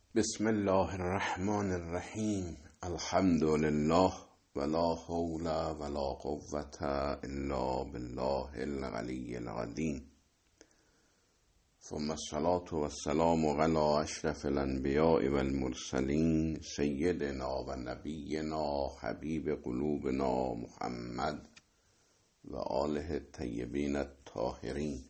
بسم الله الرحمن الرحیم. الحمد لله ولا حول ولا قوة الا بالله العلی العظیم. ثم الصلاة والسلام على اشرف الانبیاء والمرسلین سیدنا و نبینا حبیب قلوبنا محمد و آله الطیبین الطاهرین،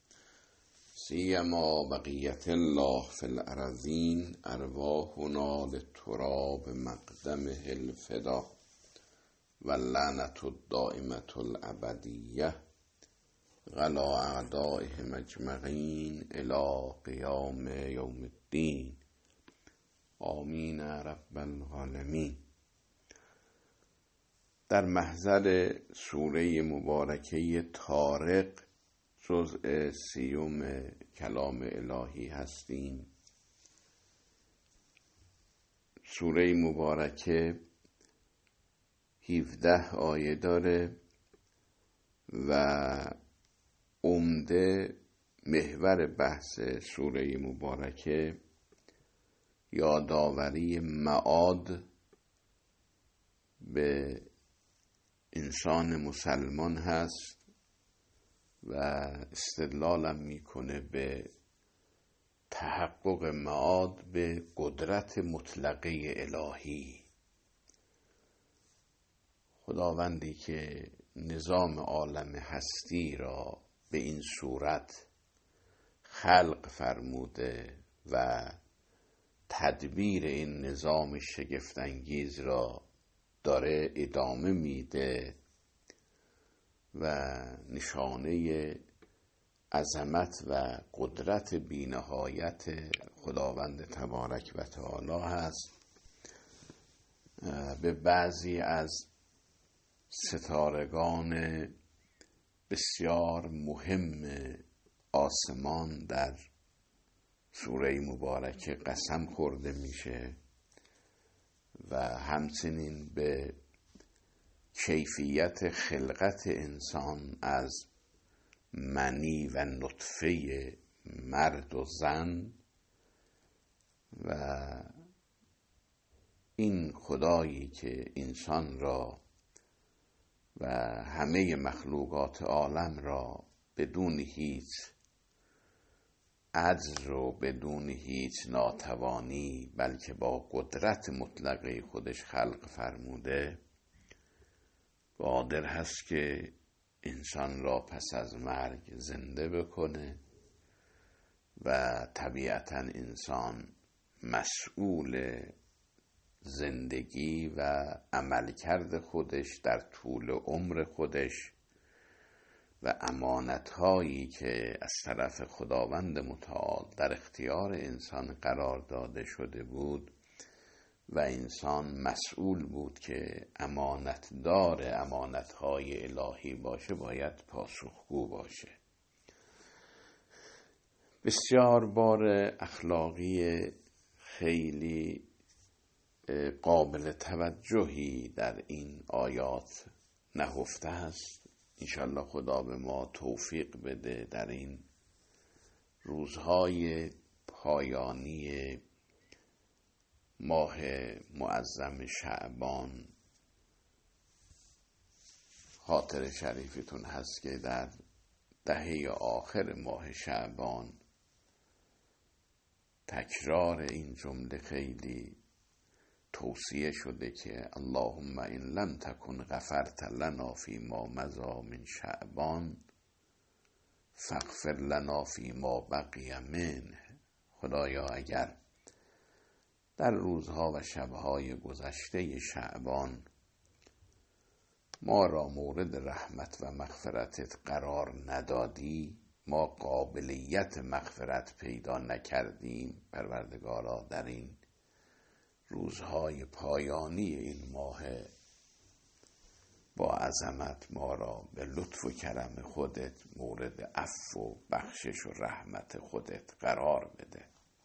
سیما بقیت الله فی الارضین. ارواحنا للتراب مقدمه الفدا واللعنة الدائمة الابدیه على اعدائهم اجمعین الی قیام یوم الدین. آمین رب العالمین. در محضر سوره مبارکه طارق جزء 30 کلام الهی هستیم. سوره مبارکه 17 آیه داره و عمده محور بحث سوره مبارکه یادآوری معاد به انسان مسلمان هست و استدلالم میکنه به تحقق معاد به قدرت مطلقه الهی. خداوندی که نظام عالم هستی را به این صورت خلق فرموده و تدبیر این نظام شگفت‌انگیز را داره ادامه میده و نشانه عظمت و قدرت بی‌نهایت خداوند تبارک و تعالی هست. به بعضی از ستارگان بسیار مهم آسمان در سوره مبارکه قسم خورده میشه و همچنین به کیفیت خلقت انسان از منی و نطفه مرد و زن و این خدایی که انسان را و همه مخلوقات عالم را بدون هیچ عجز و بدون هیچ ناتوانی بلکه با قدرت مطلقه خودش خلق فرموده، قادر هست که انسان را پس از مرگ زنده بکنه و طبیعتا انسان مسئول زندگی و عملکرد خودش در طول عمر خودش و امانت‌هایی که از طرف خداوند متعال در اختیار انسان قرار داده شده بود و انسان مسئول بود که امانتدار امانت‌های الهی باشه، باید پاسخگو باشه. بسیار بار اخلاقی خیلی قابل توجهی در این آیات نهفته است. انشالله خدا به ما توفیق بده در این روزهای پایانی ماه معظم شعبان. خاطر شریفتون هست که در دهه آخر ماه شعبان تکرار این جمله خیلی توصیه شده که اللهم ان لم تکن غفرت لنا فی ما مضی من شعبان فاغفر لنا فی ما بقی منه. خدایا اگر در روزها و شبهای گذشته شعبان ما را مورد رحمت و مغفرتت قرار ندادی، ما قابلیت مغفرت پیدا نکردیم، پروردگارا در این روزهای پایانی این ماه با عظمت ما را به لطف و کرم خودت مورد عفو و بخشش و رحمت خودت قرار بده.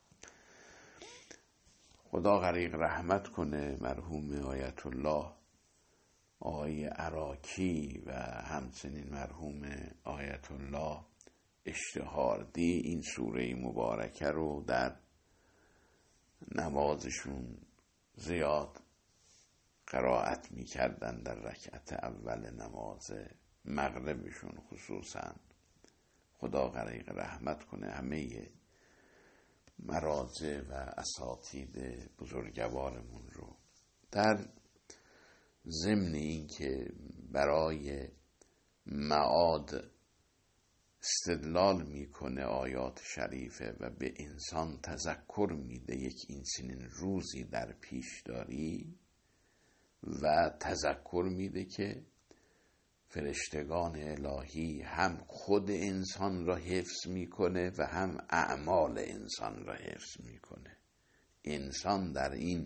خدا غریق رحمت کنه مرحوم آیت الله آقای عراکی و همچنین مرحوم آیت الله اشتهاردی این سوره مبارکه رو در نمازشون زیاد قرائت میکردن در رکعت اول نماز مغربشون خصوصا. خدا غریق رحمت کنه همه مراجع و اساتید بزرگوارمون رو. در ضمن این که برای معاد استدلال میکنه آیات شریفه و به انسان تذکر میده یک این روزی در پیش داری و تذکر میده که فرشتگان الهی هم خود انسان را حفظ میکنه و هم اعمال انسان را حفظ میکنه. انسان در این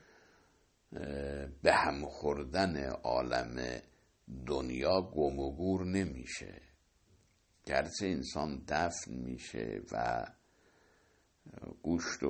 به هم خوردن عالم دنیا گم و گور نمیشه. گرچه انسان دفن میشه و گوشت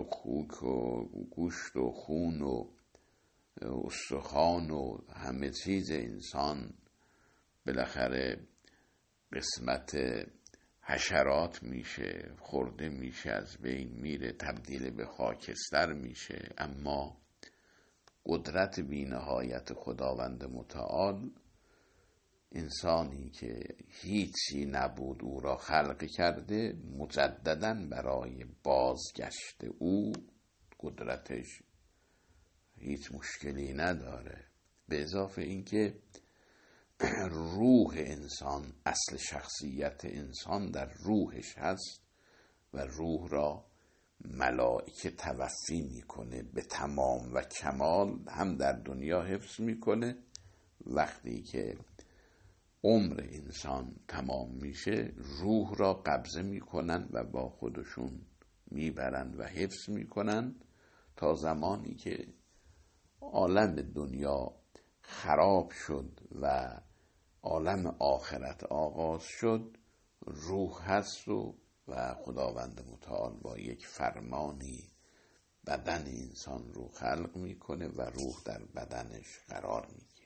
و خون و استخوان و همه چیز انسان بالاخره قسمت حشرات میشه، خورده میشه، از بین میره، تبدیل به خاکستر میشه. اما قدرت بی‌نهایت خداوند متعال، انسانی که هیچی نبود او را خلق کرده، مجدداً برای بازگشت او قدرتش هیچ مشکلی نداره. به اضافه اینکه روح انسان، اصل شخصیت انسان در روحش هست و روح را ملائکه توفی میکنه به تمام و کمال، هم در دنیا حفظ میکنه، وقتی که عمر انسان تمام میشه روح را قبضه میکنن و با خودشون میبرن و حفظ میکنن تا زمانی که عالم دنیا خراب شد و عالم آخرت آغاز شد. روح هست و خداوند متعال با یک فرمانی بدن انسان رو خلق میکنه و روح در بدنش قرار میگیره.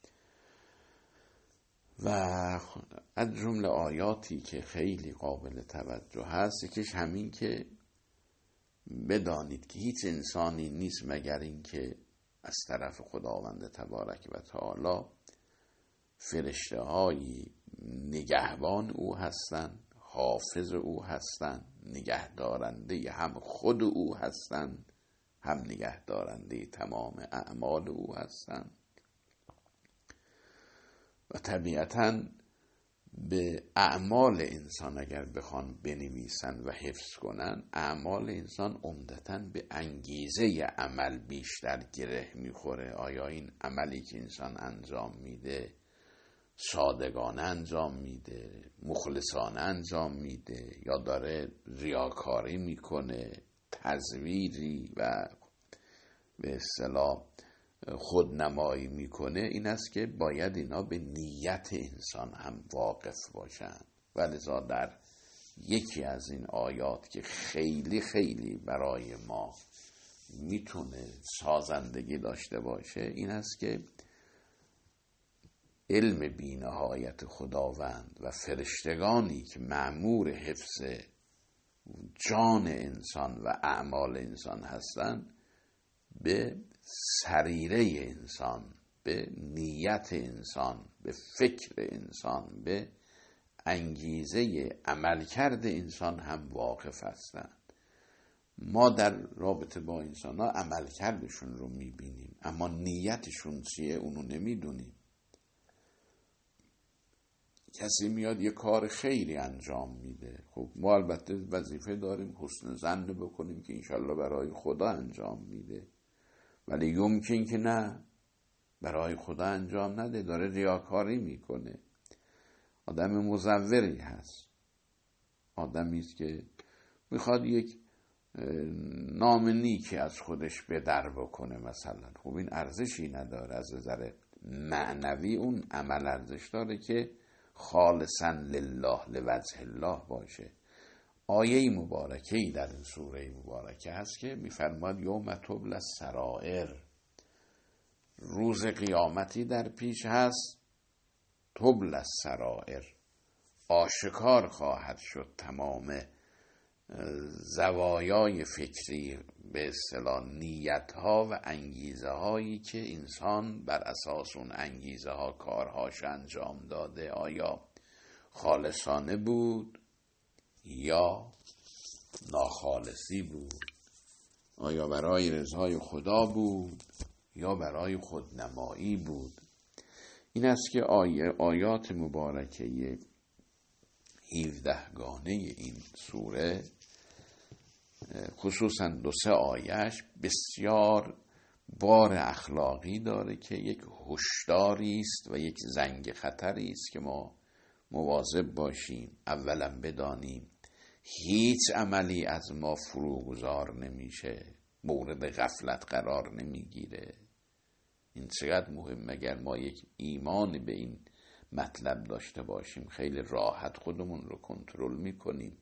و از جمله آیاتی که خیلی قابل توجه هست، یکیش همین که بدانید که هیچ انسانی نیست مگر این که از طرف خداوند تبارک و تعالی فرشته هایی نگهبان او هستند، حافظ او هستند، نگهدارنده هم خود او هستند، هم نگهدارنده تمام اعمال او هستند. و طبیعتاً به اعمال انسان اگر بخوان بنویسن و حفظ کنن، اعمال انسان عمدتاً به انگیزه عمل بیشتر گره میخوره. آیا این عملی که انسان انجام میده صادقانه انجام میده، مخلصانه انجام میده، یا داره ریاکاری میکنه، تزویری و به اصطلاح خودنمایی میکنه؟ این است که باید اینا به نیت انسان هم واقف باشن. ولذا در یکی از این آیات که خیلی خیلی برای ما میتونه سازندگی داشته باشه، این است که علم بی‌نهایت خداوند و فرشتگانی که مأمور حفظ جان انسان و اعمال انسان هستند، به سریره انسان، به نیت انسان، به فکر انسان، به انگیزه عملکرد انسان هم واقف هستند. ما در رابطه با انسان ها عملکردشون رو میبینیم، اما نیتشون چیه اونو نمیدونیم. کسی میاد یه کار خیری انجام میده، خب ما البته وظیفه داریم حسن ظن بکنیم که انشالله برای خدا انجام میده، ولی یمکن که نه، برای خدا انجام نده، داره ریاکاری میکنه. آدم مزوری هست، آدمی است که میخواد یک نام نیکی از خودش به در بکنه مثلا. خب این ارزشی نداره. از نظر معنوی اون عمل ارزش داره که خالصا لله لوجه الله باشه. آیه مبارکه‌ای در این سوره مبارکه هست که می‌فرماد یوم تبلی السرائر، روز قیامتی در پیش هست، تبلی السرائر، آشکار خواهد شد تمام زوایای فکری به اصطلاح نیت ها و انگیزه هایی که انسان بر اساس اون انگیزه ها کارهاش انجام داده آیا خالصانه بود یا ناخالصی بود، آیا برای رضای خدا بود یا برای خودنمایی بود. این است که آیات مبارکه 17 گانه این سوره، خصوصا 2-3 آیهش بسیار بار اخلاقی داره که یک هشداری است و یک زنگ خطری است که ما مواظب باشیم. اولا بدانیم هیچ عملی از ما فروگذار نمیشه، مورد غفلت قرار نمیگیره. این چقدر مهم. اگر ما یک ایمان به این مطلب داشته باشیم خیلی راحت خودمون رو کنترل میکنیم،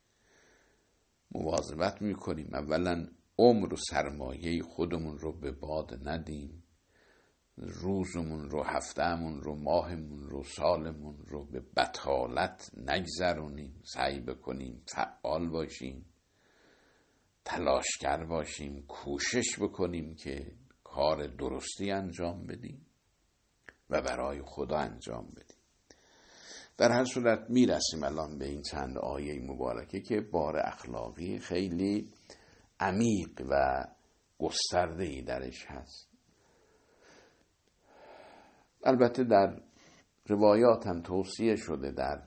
مواظبت میکنیم. اولا عمر و سرمایه خودمون رو به باد ندیم، روزمون رو، هفتهمون رو، ماهمون رو، سالمون رو به بطالت نگذرونیم. سعی بکنیم فعال باشیم، تلاشگر باشیم، کوشش بکنیم که کار درستی انجام بدیم و برای خدا انجام بدیم. در هر صورت میرسیم الان به این چند آیه مبارکه که بار اخلاقی خیلی عمیق و گسترده‌ای درش هست. البته در روایات هم توصیه شده در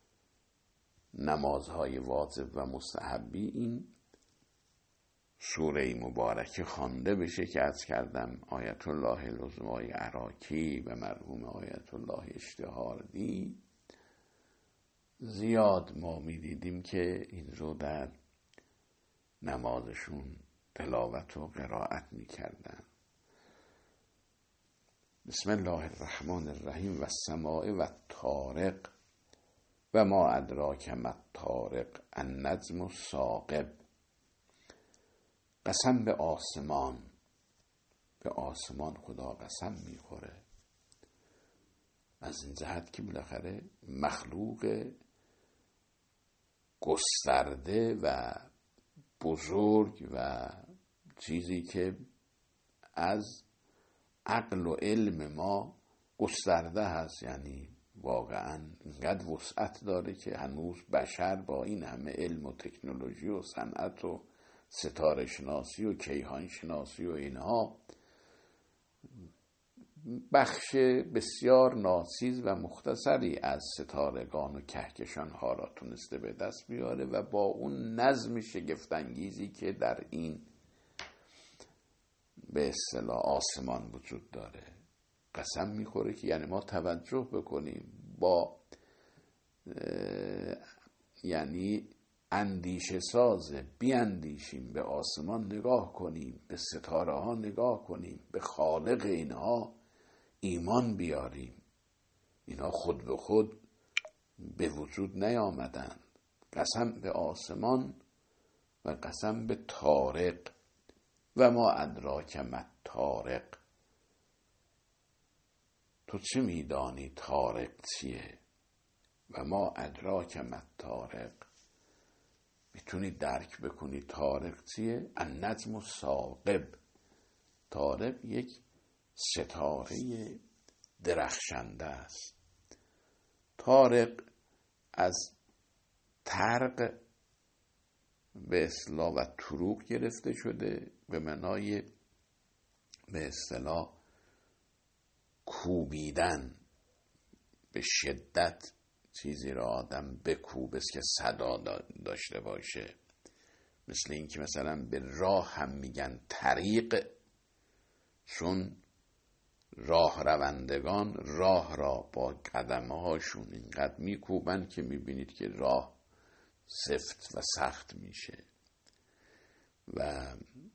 نمازهای واجب و مستحبی این سوره مبارکه خوانده بشه که عرض کردم آیت الله العظمای عراقی و مرحوم آیت الله اشتهاردی زیاد ما میدیدیم که این رو در نمازشون تلاوت و قرائت میکردن. بسم الله الرحمن الرحیم و السماء و الطارق و ما ادراک ما الطارق النجم الثاقب. قسم به آسمان، به آسمان خدا قسم میخوره از این جهت که بالاخره مخلوق گسترده و بزرگ و چیزی که از عقل و علم ما گسترده هست، یعنی واقعا اینقدر وسعت داره که هنوز بشر با این همه علم و تکنولوژی و صنعت و ستاره شناسی و کیهان شناسی و اینها بخش بسیار ناچیز و مختصری از ستارگان و کهکشان ها را تونسته به دست بیاره و با اون نظم شگفت‌انگیزی که در این به اصطلاح آسمان وجود داره قسم میخوره که یعنی ما توجه بکنیم، با یعنی اندیشه سازه بیاندیشیم، به آسمان نگاه کنیم، به ستاره ها نگاه کنیم، به خالق اینها ایمان بیاریم. اینها خود به خود به وجود نیامدن. قسم به آسمان و قسم به طارق و ما ادراک ما الطارق. تو چه میدانی طارق چیه؟ و ما ادراک ما الطارق. میتونی درک بکنی طارق چیه؟ النجم الثاقب. طارق یک ستاره درخشنده است. طارق از طرق به اصطلاح و طروق گرفته شده به معنای به اصطلاح کوبیدن، به شدت چیزی را آدم بکوبه که صدا داشته باشه. مثل این که مثلا به راه هم میگن طریق، چون راه روندگان راه را با قدمه هاشون اینقدر میکوبن که میبینید که راه سفت و سخت میشه. و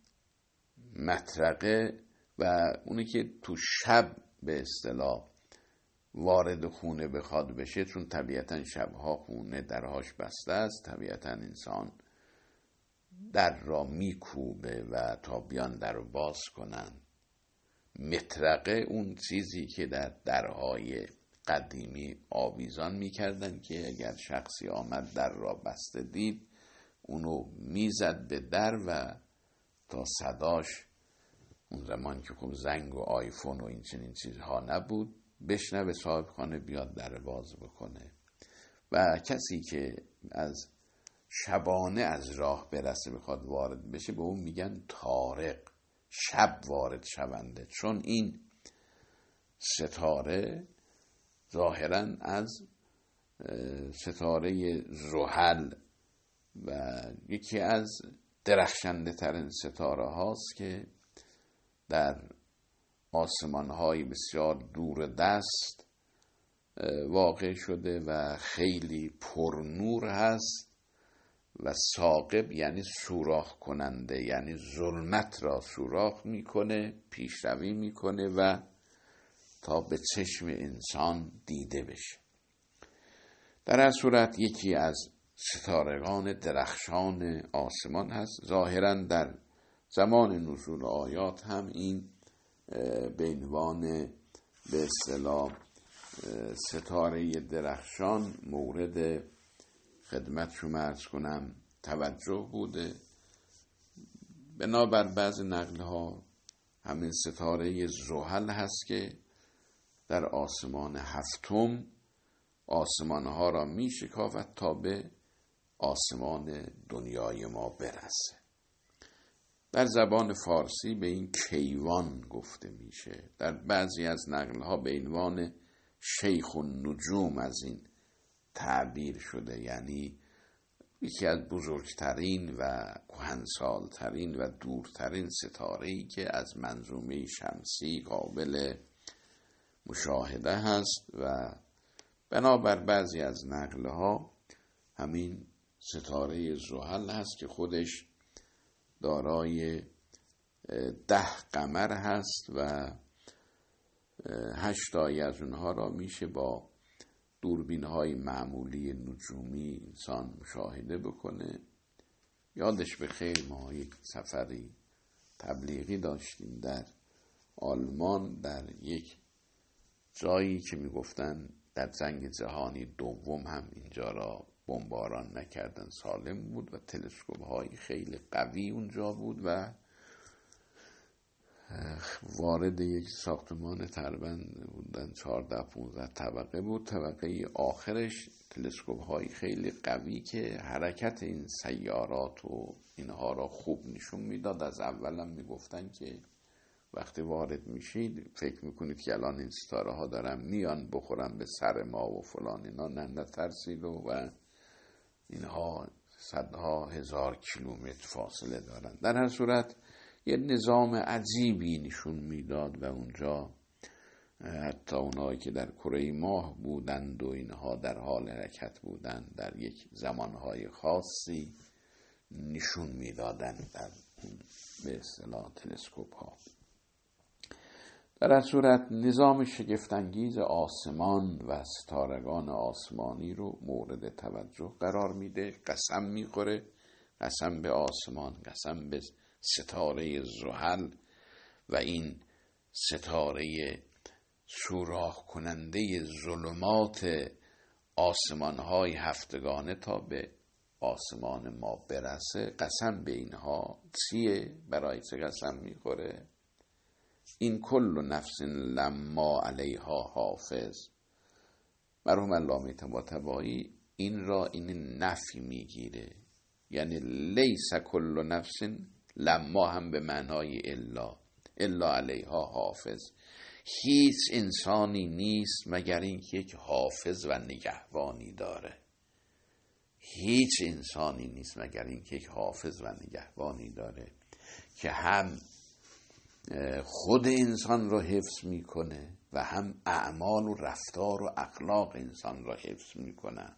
مطرقه و اونی که تو شب به اصطلاح وارد خونه بخواد بشه، چون طبیعتا شبها خونه درهاش بسته است، طبیعتا انسان در را میکوبه و تا بیان در رو باز کنن. مطرقه اون چیزی که در درهای قدیمی آویزان میکردن که اگر شخصی آمد در را بسته دید اونو میزد به در و تا صداش اون زمان که خب زنگ و آیفون و این چنین چیزها نبود بشنوه صاحب خانه بیاد در باز بکنه. و کسی که از شبانه از راه برسه بخواد وارد بشه به اون میگن طارق، شب وارد شونده، چون این ستاره ظاهرا از ستاره زحل و یکی از درخشنده ترین ستاره هاست که در آسمان های بسیار دور دست واقع شده و خیلی پرنور هست و ثاقب یعنی سوراخ کننده، یعنی ظلمت را سوراخ میکنه، پیشروی میکنه و تا به چشم انسان دیده بشه. در هر صورت یکی از ستارگان درخشان آسمان هست. ظاهرا در زمان نزول آیات هم این به عنوان به اصطلاح ستاره درخشان مورد خدمت شما عرض کنم توجه بوده. بنابر بعض نقل ها همین ستاره زحل هست که در آسمان هفتم آسمان ها را می شکافد تا به آسمان دنیای ما برسه. در زبان فارسی به این کیوان گفته میشه. در بعضی از نقل ها به عنوان شیخ النجوم از این تعبیر شده، یعنی یکی از بزرگترین و کهنسالترین و دورترین ستاره‌ای که از منظومه شمسی قابل مشاهده هست و بنابر بعضی از نقلها همین ستاره زحل هست که خودش دارای 10 قمر هست و 8 تایی از اونها را میشه با دوربین‌های معمولی نجومی انسان مشاهده بکنه. یادش به خیر ما یک سفری تبلیغی داشتیم در آلمان، در یک جایی که میگفتن در جنگ جهانی دوم هم اینجا را بمباران نکردن، سالم بود و تلسکوپ‌های خیلی قوی اونجا بود و وارد یک ساختمان تقریباً بودن 14-15 طبقه بود. طبقه آخرش تلسکوپ‌های خیلی قوی که حرکت این سیارات و اینها را خوب نشون میداد. از اولم میگفتن که وقتی وارد میشید فکر میکنید که الان این ستاره ها دارن میان بخورن به سر ما و فلان اینا، نه ترسید و اینها صدها هزار کیلومتر فاصله دارن. در هر صورت یه نظام عجیبی نشون میداد و اونجا حتی اونایی که در کره ماه بودند و اینها در حال حرکت بودند در یک زمانهای خاصی نشون میدادند در به اصطلاح تلسکوپ ها. در هر صورت نظام شگفت‌انگیز آسمان و ستارگان آسمانی رو مورد توجه قرار میده. قسم میخوره، قسم به آسمان، قسم به ستاره زحل و این ستاره سوراخ کننده ظلمات آسمان‌های هفتگانه تا به آسمان ما برسه. قسم به اینها چیه؟ برای چه قسم میخوره؟ این کل نفس لما علیها حافظ. مرحوم علامه طباطبایی این را این نفی میگیره، یعنی لیس کل نفس، لما هم به معنای الا علیها حافظ. هیچ انسانی نیست مگر اینکه یک حافظ و نگهبانی داره. هیچ انسانی نیست مگر اینکه یک حافظ و نگهبانی داره که هم خود انسان را حفظ میکنه و هم اعمال و رفتار و اخلاق انسان را حفظ میکنه.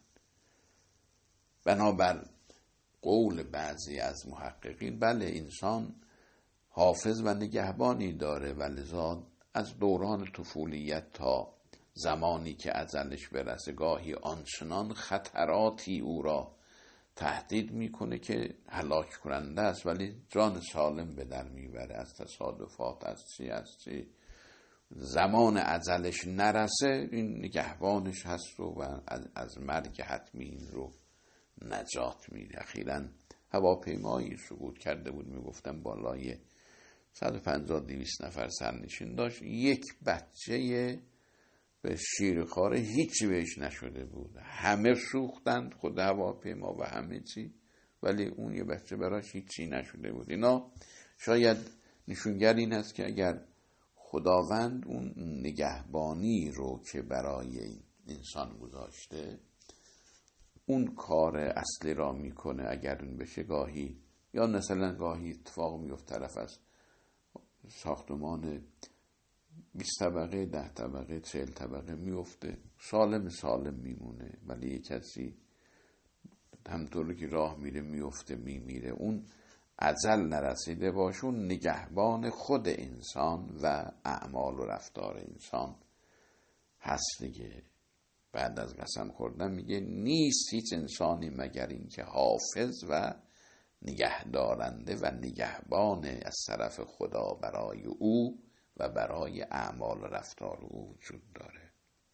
بنابر قول بعضی از محققین بله انسان حافظ و نگهبانی داره و لذا از دوران طفولیت تا زمانی که اجلش برسه گاهی آنچنان خطراتی او را تهدید میکنه که هلاک کننده است ولی جان سالم به در میبره از تصادفات، از چی زمان اجلش نرسه این نگهبانش هست و از مرگ حتمی این رو نجات میده. اخیراً هواپیمایی سقوط کرده بود، میگفتن بالای 150-200 نفر سرنشین داشت. یک بچه به شیرخواره هیچی بهش نشده بود، همه سوختند، خود هواپیما و همه چی، ولی اون یه بچه براش هیچی نشده بود. اینا شاید نشونگر این است که اگر خداوند اون نگهبانی رو که برای انسان گذاشته، اون کار اصلی را میکنه. اگر اون بشه گاهی، یا مثلا گاهی اتفاق میفته طرف از ساختمان 20 طبقه 10 طبقه 40 طبقه میفته، سالم میمونه، ولی یک کسی همطور که راه میره میفته میمیره. اون اجل نرسیده باشه، اون نگهبان خود انسان و اعمال و رفتار انسان هست دیگه. بعد از قسم خوردن میگه نیست هیچ انسانی مگر این که حافظ و نگهدارنده و نگهبان از طرف خدا برای او و برای اعمال و رفتار او وجود داره.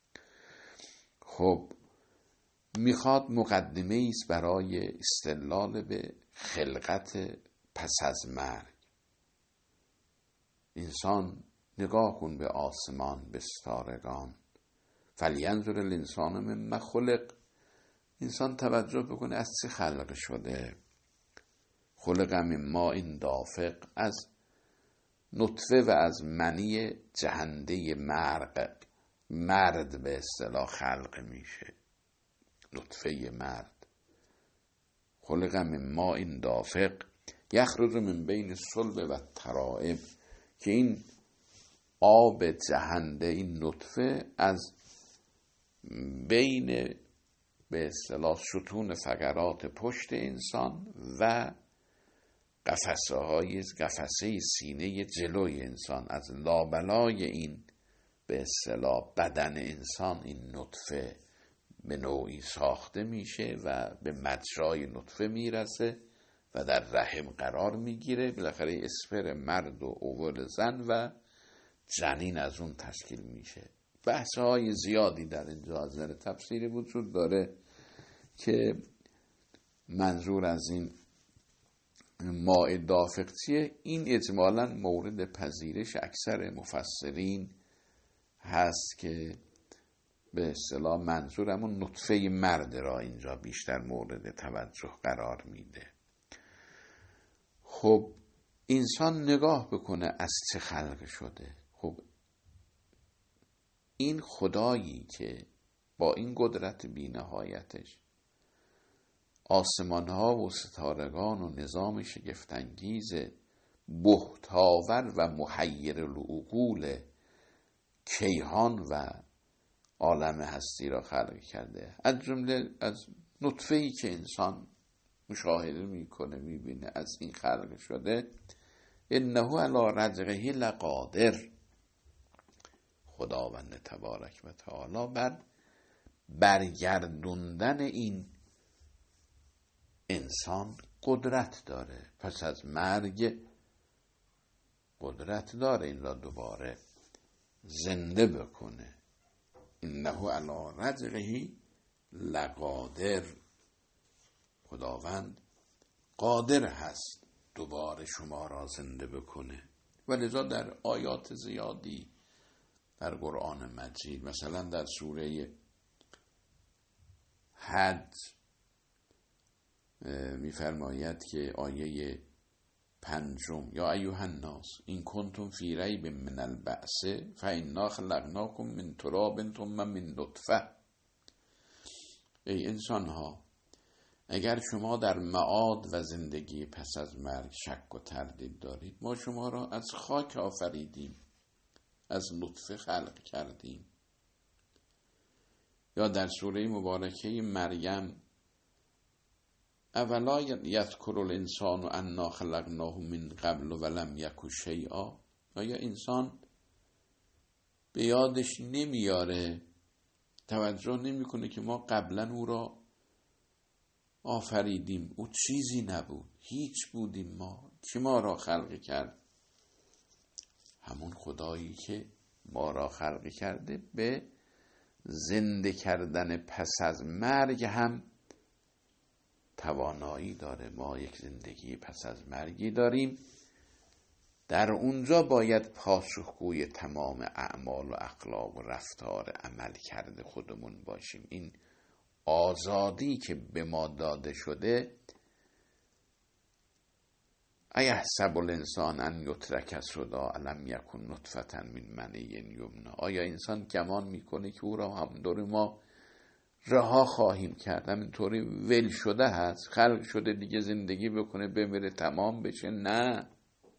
خب میخواد مقدمه است برای استدلال به خلقت پس از مرگ. انسان نگاه کن به آسمان، به ستارگان. فلینظر الانسان مما خلق. انسان توجه بکنه از چه خلق شده. خلق من ماء دافق، از نطفه و از منی جهنده مرد به اصطلاح خلق میشه. نطفه مرد. خلق من ماء دافق یخرج من بین الصلب و الترائب، که این آب جهنده، این نطفه از بین به اصطلاح ستون فقرات پشت انسان و قفسه سینه جلوی انسان، از لابلای این به اصطلاح بدن انسان این نطفه به نوعی ساخته میشه و به مجرای نطفه میرسه و در رحم قرار میگیره. بالاخره اسپر مرد و اوول زن و جنین از اون تشکیل میشه. بحث‌های زیادی در اینجا از نظر تفسیری وجود داره که منظور از این ماء دافق چیه. این اجمالاً مورد پذیرش اکثر مفسرین هست که به اصطلاح منظور همون نطفه مرد را اینجا بیشتر مورد توجه قرار میده. خب انسان نگاه بکنه از چه خلق شده. خب این خدایی که با این قدرت بینهایتش آسمانها و ستارگان و نظام شگفت‌انگیز بهتاور و محیر العقول کیهان و عالم هستی را خلق کرده، از جمله از نطفه‌ای که انسان مشاهده میکنه میبینه از این خلق شده. انه علی رجعه لقادر. خداوند تبارک و تعالی بر برگردوندن این انسان قدرت داره. پس از مرگ قدرت داره این را دوباره زنده بکنه. انه علی رجعه لقادر. خداوند قادر هست دوباره شما را زنده بکنه. و لذا در آیات زیادی در قرآن مجید، مثلا در سوره حج می‌فرماید که آیه 5: یا ایها الناس این کنتم فی ریب من البعث فانا خلقناکم من تراب ثم من نطفه. ای انسان ها، اگر شما در معاد و زندگی پس از مرگ شک و تردید دارید، ما شما را از خاک آفریدیم، از نطفه خلق کردیم. یا در سوره مبارکه مریم اولا یذکر الانسان انا خلقناه من قبل ولم یک شیئا. آیا انسان به یادش نمیاره، توجه نمیکنه که ما قبلا او را آفریدیم، او چیزی نبود، هیچ بودیم ما، کی ما را خلق کرد؟ همون خدایی که ما را خلق کرده به زنده کردن پس از مرگ هم توانایی داره. ما یک زندگی پس از مرگی داریم، در اونجا باید پاسخگوی تمام اعمال و اخلاق و رفتار عمل کرده خودمون باشیم. این آزادی که به ما داده شده، ایحسب الانسان ان یترک سدی الم یکن نطفة من منی یمنی. آیا انسان گمان میکنه که او را همونطوری ما رها خواهیم کرد، همینطوری ول شده هست، خلق شده دیگه زندگی بکنه بمیره تمام بشه؟ نه،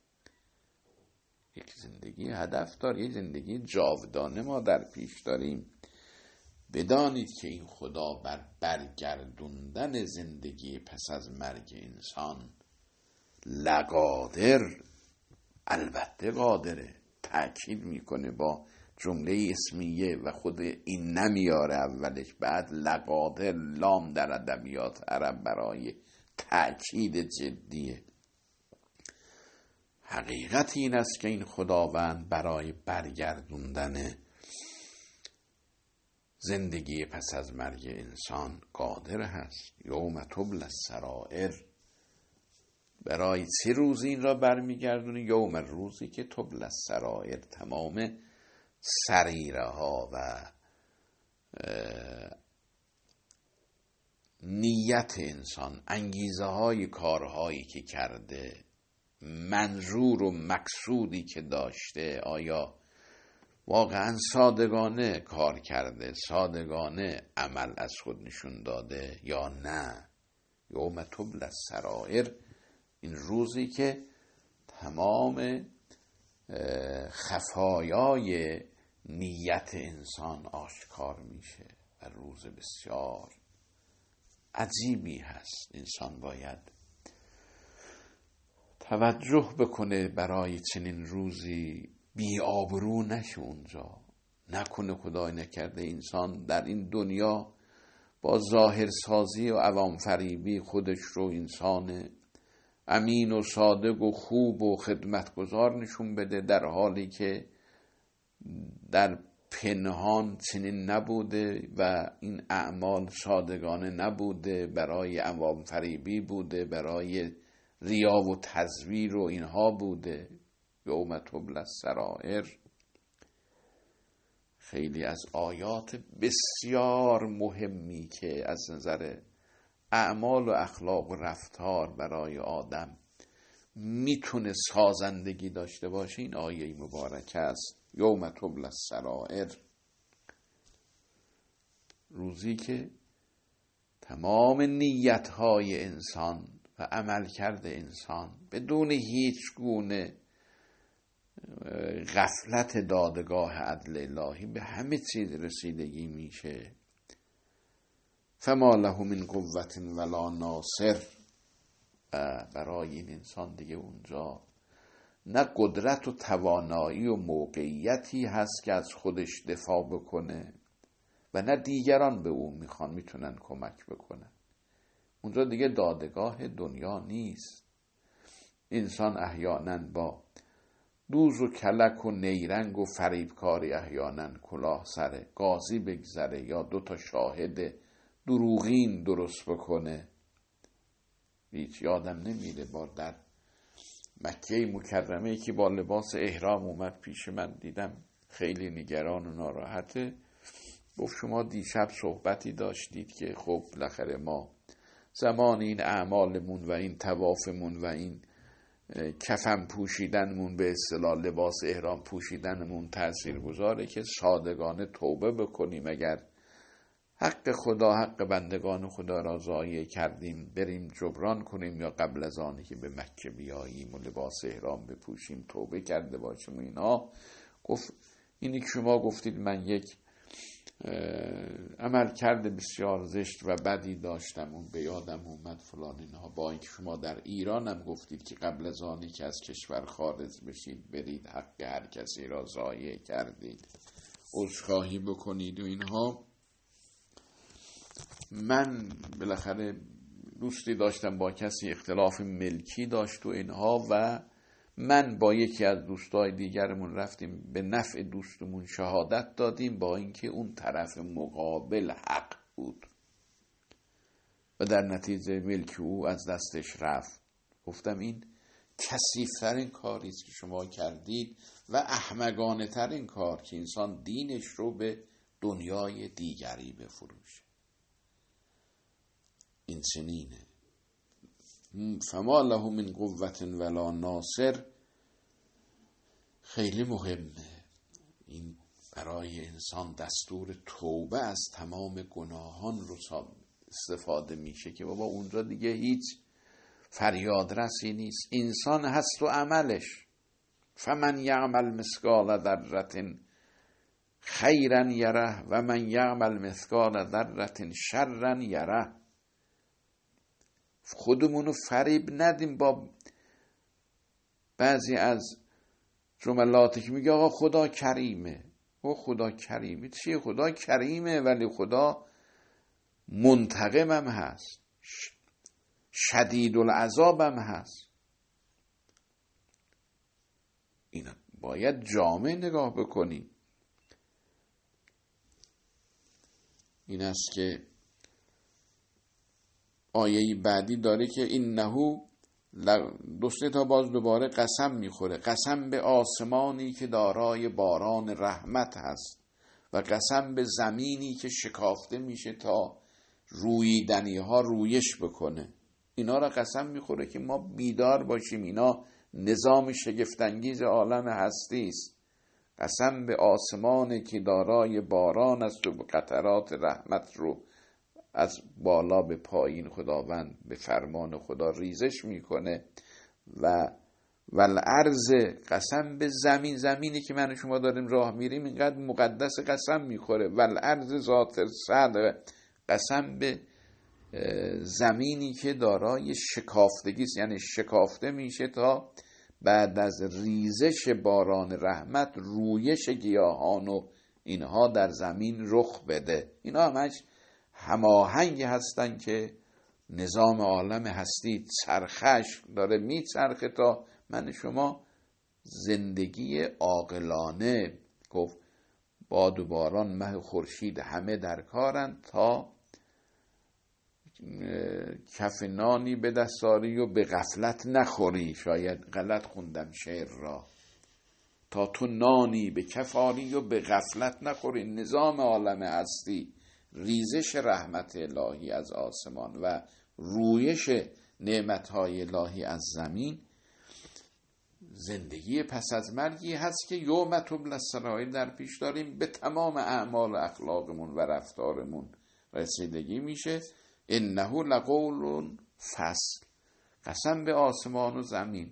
یک زندگی هدف داره، یک زندگی جاودانه ما در پیش داریم. بدانید که این خدا بر برگردوندن زندگی پس از مرگ انسان لقادر، البته قادره. تأکید میکنه با جمله اسمیه و خود این نمیاره اولش، بعد لقادر، لام در ادبیات عرب برای تأکید جدیه. حقیقت این است که این خداوند برای برگردوندن زندگی پس از مرگ انسان قادر هست. یوم تبلی السرائر، برای چه روزی این را برمیگردونه؟ یوم، روزی که تبلی السرائر، تمام سریره ها و نیت انسان، انگیزه های کارهایی که کرده، منظور و مقصودی که داشته، آیا واقعا صادقانه کار کرده، صادقانه عمل از خود نشون داده یا نه؟ یوم تبلی السرائر، این روزی که تمام خفایای نیت انسان آشکار میشه و روز بسیار عجیبی هست. انسان باید توجه بکنه برای چنین روزی بی آبرو نشه اونجا. نکنه خدای نکرده انسان در این دنیا با ظاهرسازی و عوام فریبی خودش رو انسان امین و صادق و خوب و خدمتگزار نشون بده، در حالی که در پنهان چنین نبوده و این اعمال صادقانه نبوده، برای عوام فریبی بوده، برای ریا و تزویر و اینها بوده. یوم تبلی السرائر خیلی از آیات بسیار مهمی که از نظر اعمال و اخلاق و رفتار برای آدم میتونه سازندگی داشته باشه، این آیه مبارکه است. یوم تبلی السرائر، روزی که تمام نیتهای انسان و عملکرد انسان بدون هیچ گونه غفلت دادگاه عدل الهی به همه چیز رسیدگی میشه. فما له من قوة ولا ناصر، برای این انسان دیگه اونجا نه قدرت و توانایی و موقعیتی هست که از خودش دفاع بکنه و نه دیگران به اون میتونن کمک بکنن. اونجا دیگه دادگاه دنیا نیست. انسان احیانا با دوز و کلک و نیرنگ و فریبکاری احیانا کلاه سر قاضی بگذره یا 2 شاهد دروغین درست بکنه. هیچ یادم نمیره بار در مکه مکرمه که با لباس احرام اومد پیش من، دیدم خیلی نگران و ناراحته. گفت شما دیشب صحبتی داشتید که خب بالاخره ما زمان این اعمالمون و این طوافمون و این کفن پوشیدنمون، به اصطلاح لباس احرام پوشیدنمون تاثیرگذاره که صادقانه توبه بکنیم، اگر حق خدا، حق بندگان خدا را ضایع کردیم بریم جبران کنیم، یا قبل از آنی که به مکه بیاییم و لباس احرام بپوشیم توبه کرده باشیم و اینا. گفت اینی که شما گفتید من یک عمل کرده بسیار زشت و بدی داشتم، اون به یادم اومد فلان اینها، با اینکه شما در ایران هم گفتید که قبل از آنی که از کشور خارج بشید برید حق هر کسی را ضایع کردید، عذرخواهی بکنید و اینها. من بالاخره دوستی داشتم با کسی اختلاف ملکی داشت و اینها، و من با یکی از دوستای دیگرمون رفتیم به نفع دوستمون شهادت دادیم، با اینکه اون طرف مقابل حق بود. و در نتیجه ملک او از دستش رفت. گفتم این کثیف‌ترین کاری است که شما کردید و احمقانه ترین کار که انسان دینش رو به دنیای دیگری بفروشه. این چنینه. فما له من قوة ولا ناصر خیلی مهمه. این برای انسان دستور توبه از تمام گناهان رو استفاده میشه که بابا اونجا دیگه هیچ فریادرسی نیست. انسان هست و عملش. فمن یعمل مثقال ذرة خیرا یره و من یعمل مثقال ذرة شرا یره. خودمونو فریب ندیم با بعضی از جملاتی که میگه آقا خدا کریمه. او خدا کریمه چیه؟ خدا کریمه ولی خدا منتقم هم هست، شدید العذاب هم هست. اینا باید جامع نگاه بکنیم. این است که آیه بعدی داره که اینهو تا باز دوباره قسم میخوره. قسم به آسمانی که دارای باران رحمت هست و قسم به زمینی که شکافته میشه تا رویدنی ها رویش بکنه. اینا را قسم میخوره که ما بیدار باشیم. اینا نظام شگفت‌انگیز عالم هستی است. قسم به آسمانی که دارای باران است و قطرات رحمت رو از بالا به پایین خداوند به فرمان خدا ریزش میکنه. و والارض، قسم به زمین، زمینی که من و شما داریم راه میریم اینقدر مقدس قسم میخوره. والارض ذات الصدع، قسم به زمینی که دارای شکافتگی است، یعنی شکافته میشه تا بعد از ریزش باران رحمت رویش گیاهان و اینها در زمین رخ بده. اینا همش هماهنگ هستن که نظام عالم هستی چرخش داره میچرخه تا من شما زندگی عاقلانه. گفت باد و باران مه خورشید همه در کارن تا کف نانی به دستاری و به غفلت نخوری. شاید غلط خوندم شعر را. تا تو نانی به کف آری و به غفلت نخوری. نظام عالم هستی، ریزش رحمت الهی از آسمان و رویش نعمتهای الهی از زمین، زندگی پس از مرگی هست که یوم تبلی السرائر در پیش داریم. به تمام اعمال و اخلاقمون و رفتارمون رسیدگی میشه. انه لقول فصل، قسم به آسمان و زمین.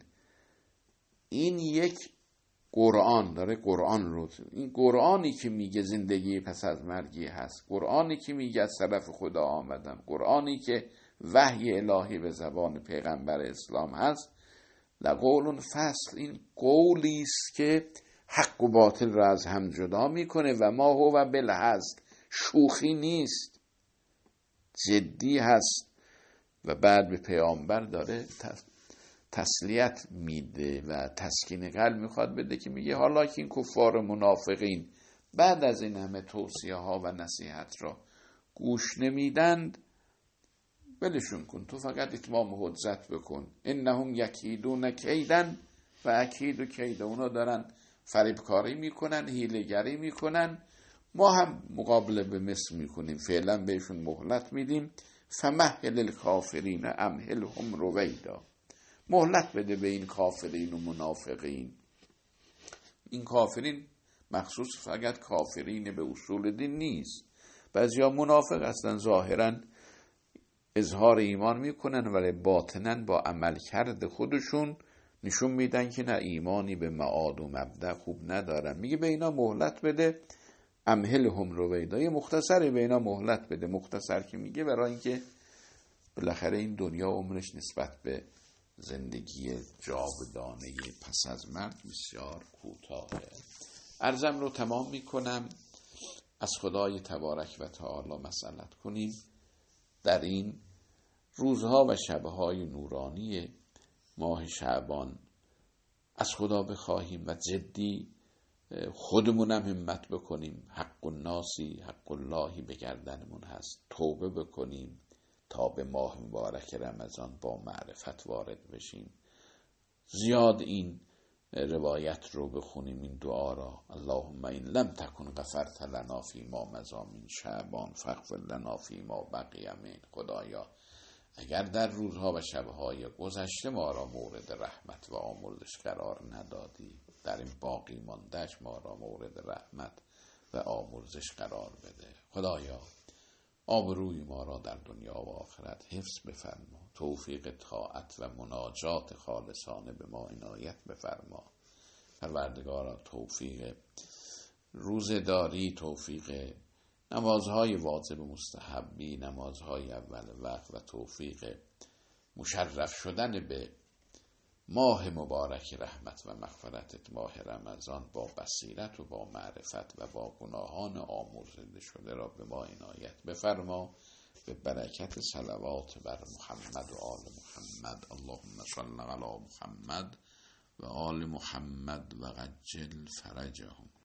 این یک قرآن داره، قرآن رو، این قرآنی که میگه زندگی پس از مرگی هست، قرآنی که میگه از طرف خدا آمدم، قرآنی که وحی الهی به زبان پیغمبر اسلام هست. لقول فصل، این قولی است که حق و باطل را از هم جدا میکنه. و ما هو بالهزل، شوخی نیست، جدی هست. و بعد به پیامبر داره تسلیت میده و تسکین قلب میخواد بده که میگه حالا که این کفار منافقین بعد از این همه توصیه ها و نصیحت را گوش نمیدند، ولشون کن، تو فقط اتمام حجت بکن. انهم یکیدون کیدن و اکید کید. اونا دارن فریبکاری میکنن، حیله‌گری میکنن، ما هم مقابله به مثل میکنیم. فعلا بهشون مهلت میدیم. فمهل الکافرین امهلهم رویدا، مهلت بده به این کافرین و منافقین. این کافرین مخصوص فقط کافرین به اصول دین نیست. بعضیا منافق هستن، ظاهرا اظهار ایمان میکنن ولی باطنن با عمل کرده خودشون نشون میدن که نه ایمانی به معاد و مبدأ خوب ندارن. میگه به اینا مهلت بده. امهلهم رویدا، یه مختصری به اینا مهلت بده. مختصر که میگه برای اینکه بالاخره این دنیا عمرش نسبت به زندگی جاودانه پس از مرگ بسیار کوتاهه. عرضم رو تمام میکنم. از خدای تبارک و تعالی مسئلت کنیم در این روزها و شبهای نورانی ماه شعبان از خدا بخواهیم و جدی خودمونم همت بکنیم. حق الناسی حق اللهی به گردنمون هست. توبه بکنیم، تا به ماه مبارک رمضان با معرفت وارد بشیم. زیاد این روایت رو بخونیم، این دعا را: اللهم این لم تکن غفرت لنا فی ما مضی من شعبان فاغفر لنا فی ما بقی من. خدایا اگر در روزها و شبهای گذشته ما را مورد رحمت و آمرزش قرار ندادی، در این باقی ماندهش ما را مورد رحمت و آمرزش قرار بده. خدایا آبروی ما را در دنیا و آخرت حفظ بفرما، توفیق طاعت و مناجات خالصانه به ما عنایت بفرما. پروردگارا توفیق روزه‌داری، توفیق نمازهای واجب مستحبی، نمازهای اول وقت و توفیق مشرف شدن به ماه مبارک رحمت و مغفرتت، ماه رمضان، با بصیرت و با معرفت و با گناهان آمرزیده شده را به ما عنایت بفرما، به برکت صلوات بر محمد و آل محمد. اللهم صل علی محمد و آل محمد و عجل فرجهم.